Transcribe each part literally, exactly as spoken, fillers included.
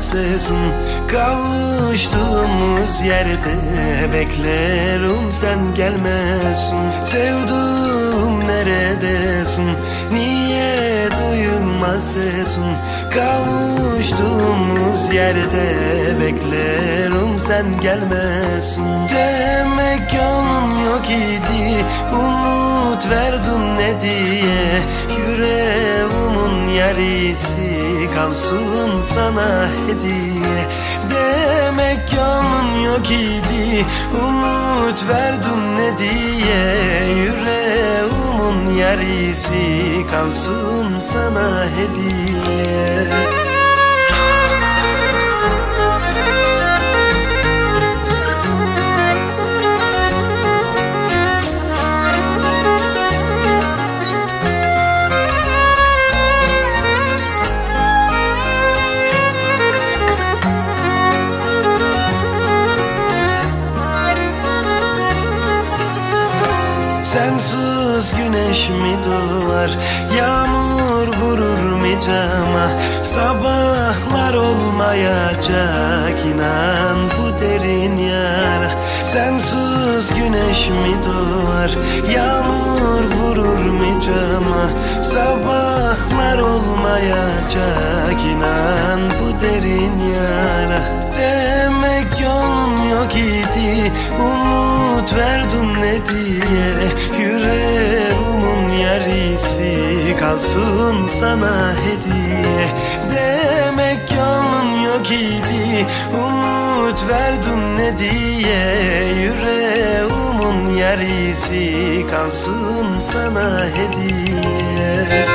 mahzesun. Kavuştuğumuz yerde beklerim, sen gelmesin. Sevduğum neredesin, niye duyulmaz sesin? Kavuştuğumuz yerde beklerim, sen gelmesin. Demek yolun yok idi, umut verdin ne diye. Yüreğimin yarisi kalsın sana hediye. Demek yolun yok idi, umut verdin ne diye. Yüreğimin yarisi kalsın sana hediye. Sensiz güneş mi doğar, yağmur vurur mu cama? Sabahlar olmayacak, inan bu derin yara. Sensiz güneş mi doğar, yağmur vurur mu cama? Sabahlar olmayacak, inan bu derin yara. Demek yolun yok idi, umut verdin ne diye. Yüreğimin yarisi kalsın sana hediye. Demek yolun yok idi, umut verdin ne diye. Yüreğimin yarisi kalsın sana hediye.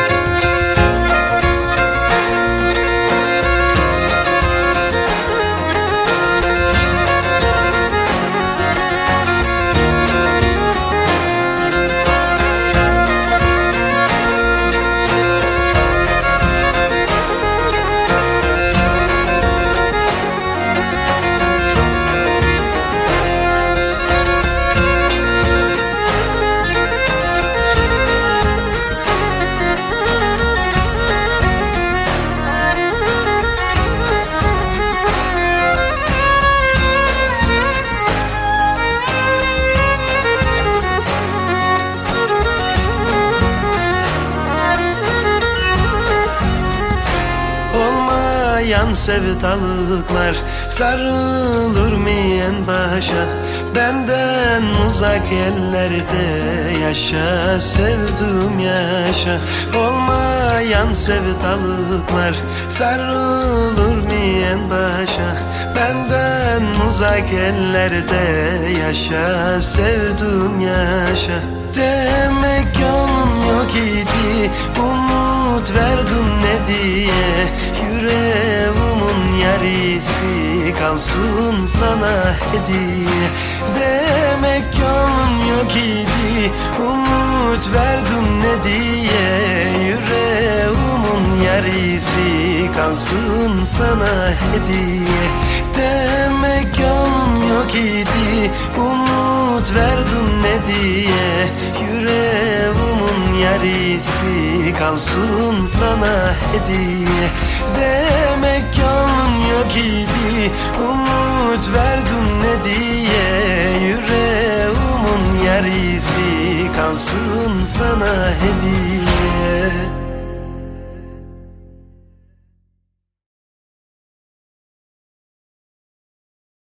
Yan sevdalıklar sarılır mı en başa? Benden uzak ellerde yaşa, sevduğum yaşa. Olmayan sevdalıklar sarılır mı en başa? Benden uzak ellerde yaşa, sevduğum yaşa. Demek yolun yok idi, umut verdin ne diye. Yüreğimin yarisi kalsın sana hediye. Demek yolun yok idi, umut verdin ne diye. Yüreğimin yarisi kalsın sana hediye. Demek yolun yok idi, umut verdin ne diye. Yüreğimin yarisi kalsın sana hediye. Demek yolun yok idi, umut verdin ne diye. Yüreğimin yarisi kalsın sana hediye.